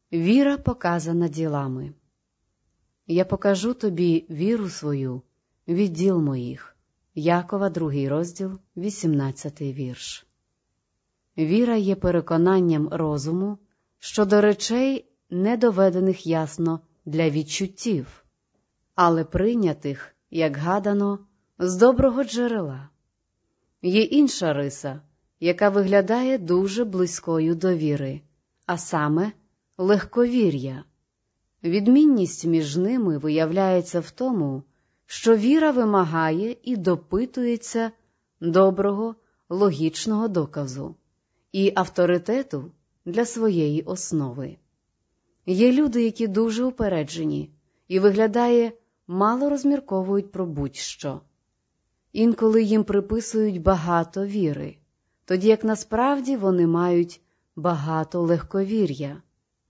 Віра показана ділами. Я покажу тобі віру свою від діл моїх. Якова, 2 розділ, 18 вірш. Віра є переконанням розуму щодо речей, не доведених ясно для відчуттів, але прийнятих, як гадано, з доброго джерела. Є інша риса, яка виглядає дуже близькою до віри, а саме легковір'я. Відмінність між ними виявляється в тому, що віра вимагає і допитується доброго, логічного доказу і авторитету для своєї основи. Є люди, які дуже упереджені і, виглядає, мало розмірковують про будь-що. Інколи їм приписують багато віри, тоді як насправді вони мають багато легковір'я.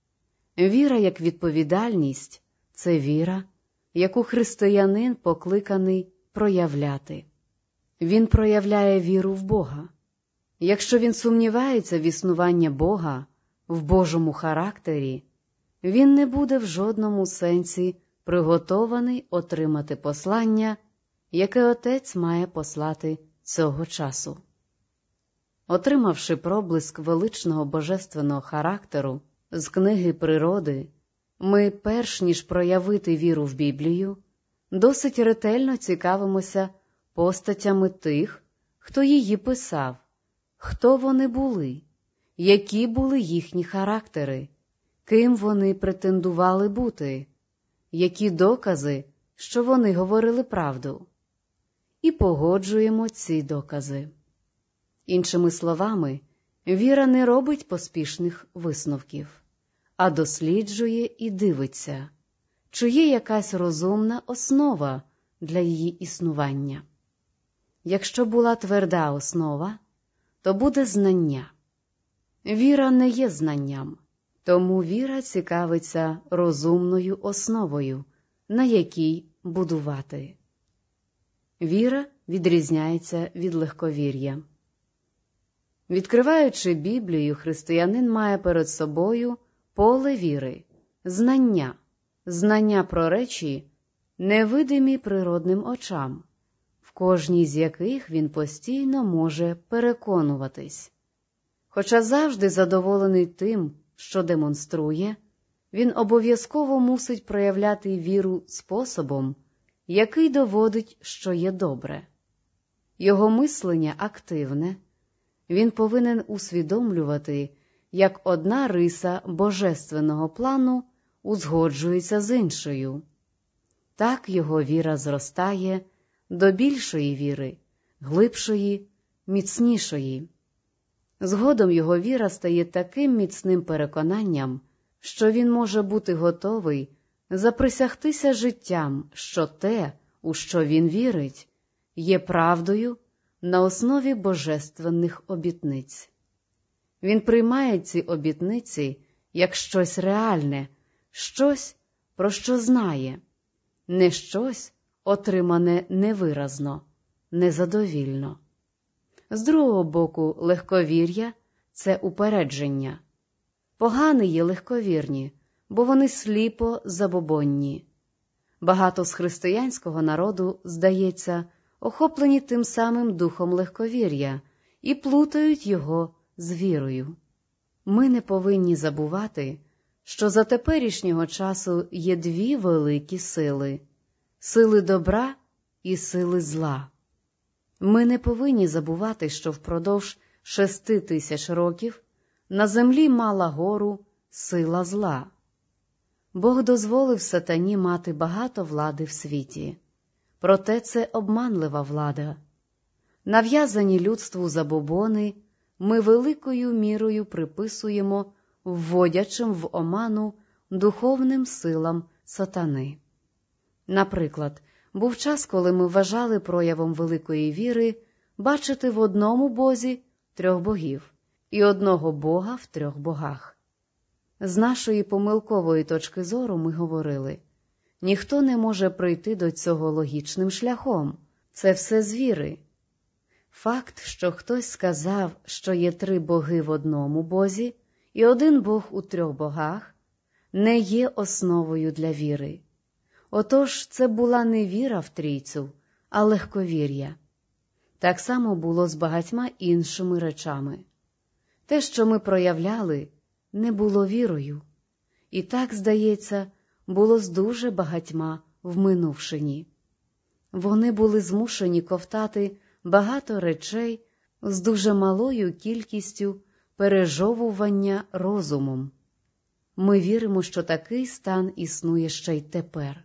Віра як відповідальність – це віра, яку християнин покликаний проявляти. Він проявляє віру в Бога. Якщо він сумнівається в існуванні Бога, в Божому характері, він не буде в жодному сенсі приготований отримати послання, яке Отець має послати цього часу. Отримавши проблиск величного божественного характеру з книги природи, ми, перш ніж проявити віру в Біблію, досить ретельно цікавимося постатями тих, хто її писав, хто вони були, які були їхні характери, ким вони претендували бути, які докази, що вони говорили правду. І погоджуємо ці докази. Іншими словами, віра не робить поспішних висновків, а досліджує і дивиться, чи є якась розумна основа для її існування. Якщо була тверда основа, то буде знання. Віра не є знанням, тому віра цікавиться розумною основою, на якій будувати. Віра відрізняється від легковір'я. Відкриваючи Біблію, християнин має перед собою поле віри, знання про речі, невидимі природним очам, в кожній з яких він постійно може переконуватись. Хоча завжди задоволений тим, що демонструє, він обов'язково мусить проявляти віру способом, який доводить, що є добре. Його мислення активне, він повинен усвідомлювати, як одна риса божественного плану узгоджується з іншою. Так його віра зростає до більшої віри, глибшої, міцнішої. Згодом його віра стає таким міцним переконанням, що він може бути готовий заприсягтися життям, що те, у що він вірить, є правдою на основі божественних обітниць. Він приймає ці обітниці як щось реальне, щось, про що знає, не щось, отримане невиразно, незадовільно. З другого боку, легковір'я – це упередження. Погані є легковірні, бо вони сліпо забобонні. Багато з християнського народу, здається, охоплені тим самим духом легковір'я і плутають його з вірою. Ми не повинні забувати, що за теперішнього часу є дві великі сили – сили добра і сили зла. Ми не повинні забувати, що впродовж 6000 років на землі мала гору сила зла. Бог дозволив сатані мати багато влади в світі. Проте це обманлива влада. Нав'язані людству забобони ми великою мірою приписуємо вводячим в оману духовним силам сатани. Наприклад, був час, коли ми вважали проявом великої віри бачити в одному Бозі 3 богів і одного Бога в 3 богах. З нашої помилкової точки зору ми говорили, ніхто не може прийти до цього логічним шляхом, це все з віри. Факт, що хтось сказав, що є 3 боги в одному Бозі і 1 Бог у 3 богах, не є основою для віри. Отож, це була не віра в Трійцю, а легковір'я. Так само було з багатьма іншими речами. Те, що ми проявляли, не було вірою. І так, здається, було з дуже багатьма в минувшині. Вони були змушені ковтати багато речей з дуже малою кількістю пережовування розумом. Ми віримо, що такий стан існує ще й тепер.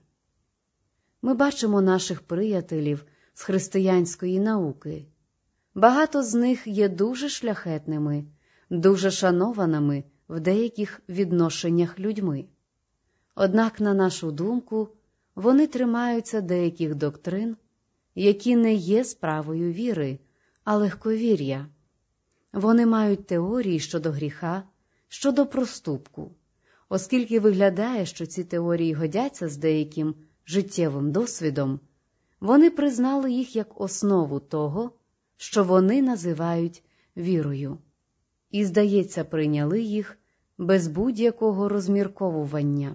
Ми бачимо наших приятелів з християнської науки. Багато з них є дуже шляхетними, дуже шанованими в деяких відношеннях людьми. Однак, на нашу думку, вони тримаються деяких доктрин, які не є справою віри, а легковір'я. Вони мають теорії щодо гріха, щодо проступку. Оскільки виглядає, що ці теорії годяться з деяким життєвим досвідом, вони признали їх як основу того, що вони називають вірою. І, здається, прийняли їх без будь-якого розмірковування.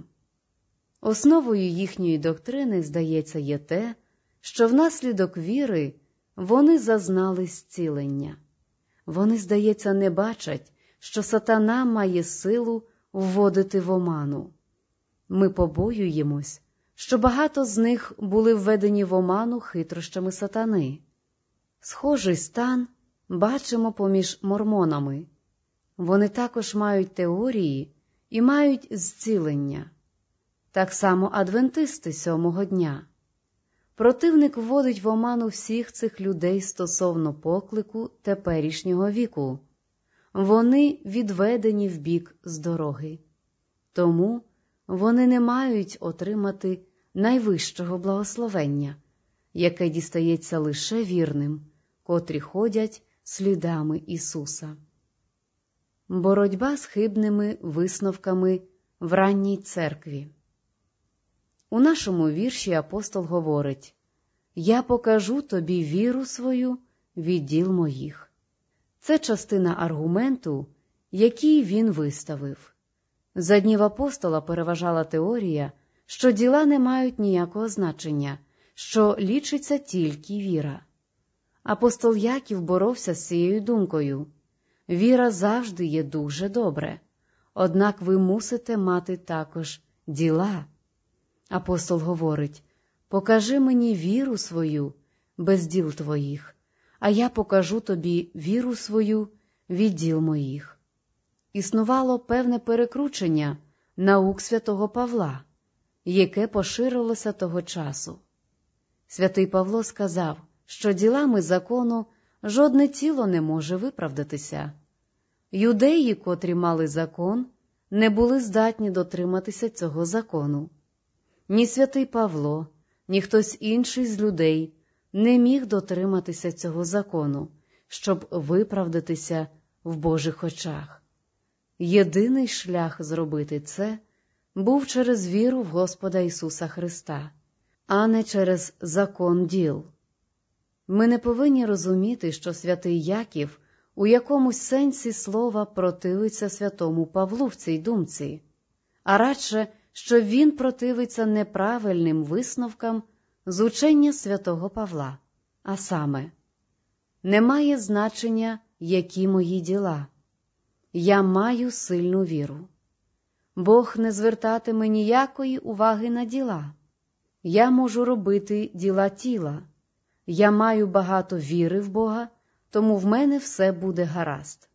Основою їхньої доктрини, здається, є те, що внаслідок віри вони зазнали зцілення. Вони, здається, не бачать, що сатана має силу вводити в оману. Ми побоюємось, що багато з них були введені в оману хитрощами сатани. Схожий стан бачимо поміж мормонами. Вони також мають теорії і мають зцілення. Так само адвентисти сьомого дня. Противник вводить в оману всіх цих людей стосовно поклику теперішнього віку. Вони відведені вбік з дороги. Тому вони не мають отримати найвищого благословення, яке дістається лише вірним, котрі ходять слідами Ісуса. Боротьба з хибними висновками в ранній церкві. У нашому вірші апостол говорить: «Я покажу тобі віру свою від діл моїх». Це частина аргументу, який він виставив. За днів апостола переважала теорія, що діла не мають ніякого значення, що лічиться тільки віра. Апостол Яків боровся з цією думкою. Віра завжди є дуже добре, однак ви мусите мати також діла. Апостол говорить: «Покажи мені віру свою без діл твоїх, а я покажу тобі віру свою від діл моїх». Існувало певне перекручення наук святого Павла, яке поширилося того часу. Святий Павло сказав, що ділами закону жодне тіло не може виправдатися. Юдеї, котрі мали закон, не були здатні дотриматися цього закону. Ні святий Павло, ні хтось інший з людей не міг дотриматися цього закону, щоб виправдатися в Божих очах. Єдиний шлях зробити це був через віру в Господа Ісуса Христа, а не через закон діл. Ми не повинні розуміти, що святий Яків у якомусь сенсі слова противиться святому Павлу в цій думці, а радше, що він противиться неправильним висновкам з учення святого Павла, а саме: «Не має значення, які мої діла. Я маю сильну віру. Бог не звертатиме ніякої уваги на діла. Я можу робити діла тіла. Я маю багато віри в Бога, тому в мене все буде гаразд».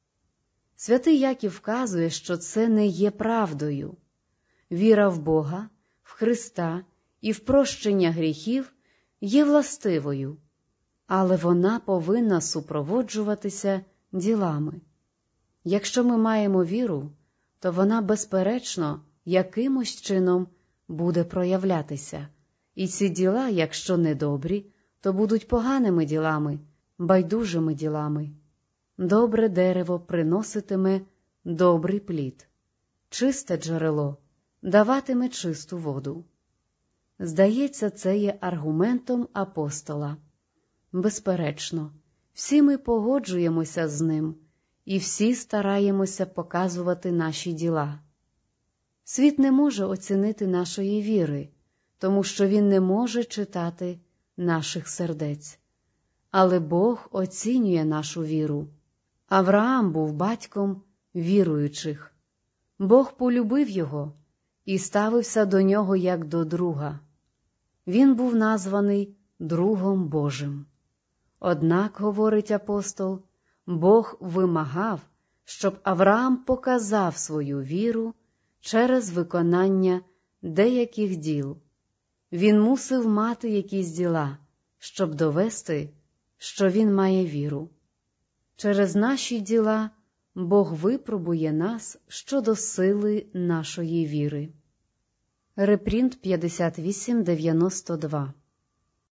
Святий Яків вказує, що це не є правдою. Віра в Бога, в Христа і в прощення гріхів є властивою, але вона повинна супроводжуватися ділами. Якщо ми маємо віру, то вона, безперечно, якимось чином буде проявлятися, і ці діла, якщо не добрі, то будуть поганими ділами, байдужими ділами. Добре дерево приноситиме добрий плід, чисте джерело даватиме чисту воду. Здається, це є аргументом апостола. Безперечно, всі ми погоджуємося з ним, і всі стараємося показувати наші діла. Світ не може оцінити нашої віри, тому що він не може читати наших сердець. Але Бог оцінює нашу віру. Авраам був батьком віруючих. Бог полюбив його і ставився до нього як до друга. Він був названий другом Божим. Однак, говорить апостол, Бог вимагав, щоб Авраам показав свою віру через виконання деяких діл. Він мусив мати якісь діла, щоб довести, що він має віру. Через наші діла Бог випробує нас щодо сили нашої віри. Репрінт 5892.